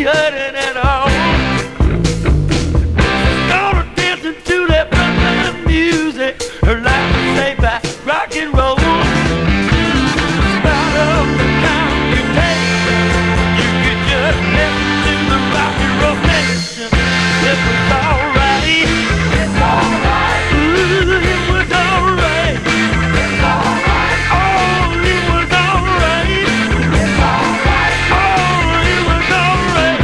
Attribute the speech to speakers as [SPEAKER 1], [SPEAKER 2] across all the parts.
[SPEAKER 1] heard it at all. Started dancing to that frontline music. Her life was saved by rock and roll. Out of the computation, you could just listen to the rock and roll nation. It was alright. It's alright. Ooh, it was alright. It's alright. Oh, it was alright. It's alright. Oh, it was alright.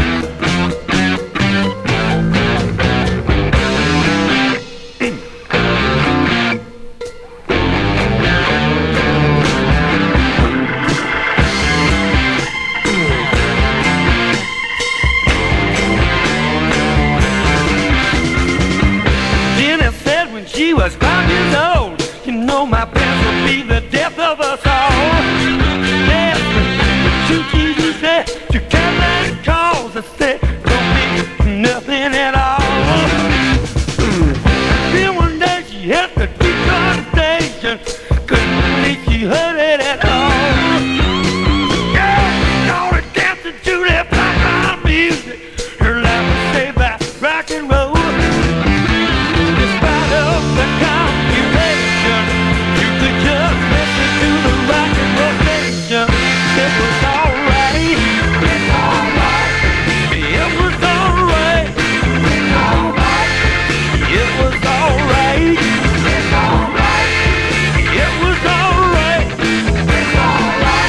[SPEAKER 1] Jenny said when she was 5 years old, you know my parents would be the death of us all. Yes, two Jesus said, you can't let it cause. I said, don't be nothing at all. Then one day she hit the Detroit station, couldn't believe she heard it at all. Yeah, started dancing to that black music. Her life was saved by rock and roll. Despite of the computation, you could just listen to the rock and roll station. It was alright. It's alright. It was alright. It's alright. It was alright. It's alright. It was alright. It's alright.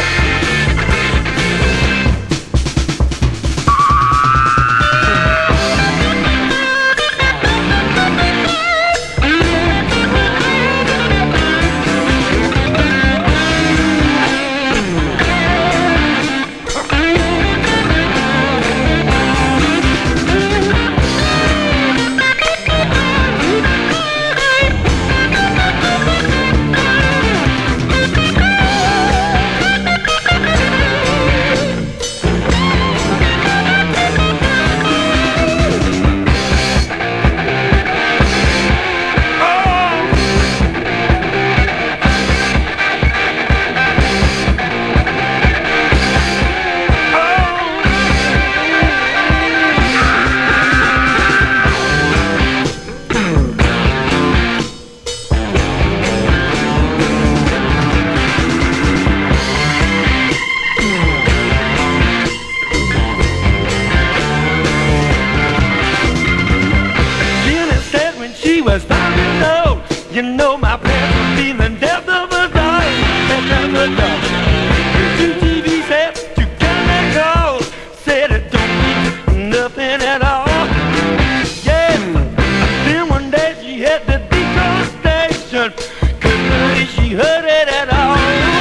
[SPEAKER 1] Jenny said when she was 5 years old, you know my parents would be the death of us all. Death of us all. Two TV said you can't let go. Said it don't mean nothing at all. Yeah. Then one day she hit the Detroit station, couldn't believe she heard it at all.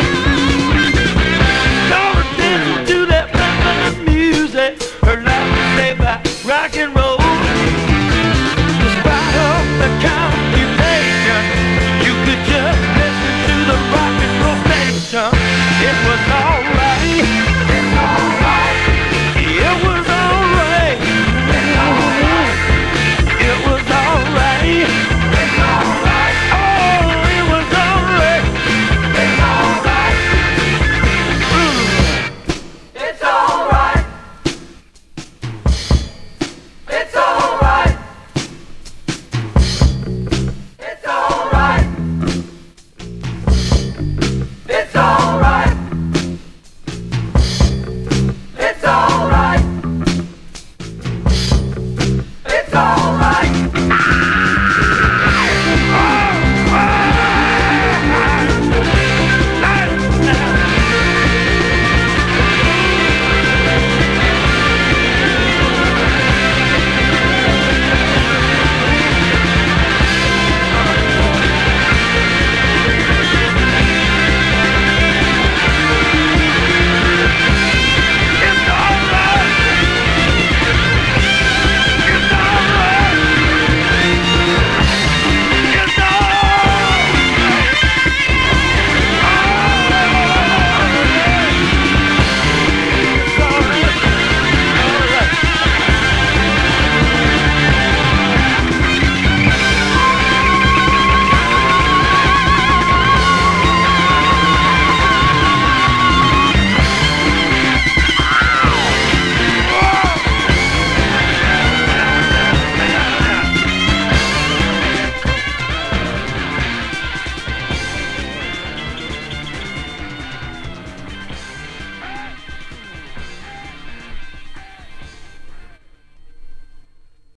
[SPEAKER 1] Started dancing to that frontline music. Her life was saved by rock and roll. Despite of the computation, you could just listen to the rock and roll station. It was alright. It's alright. It was alright. It's alright. It was alright. It's alright. Oh, it was alright. It's alright. It's alright. It's alright. It's alright. It's alright. It's alright. It's alright.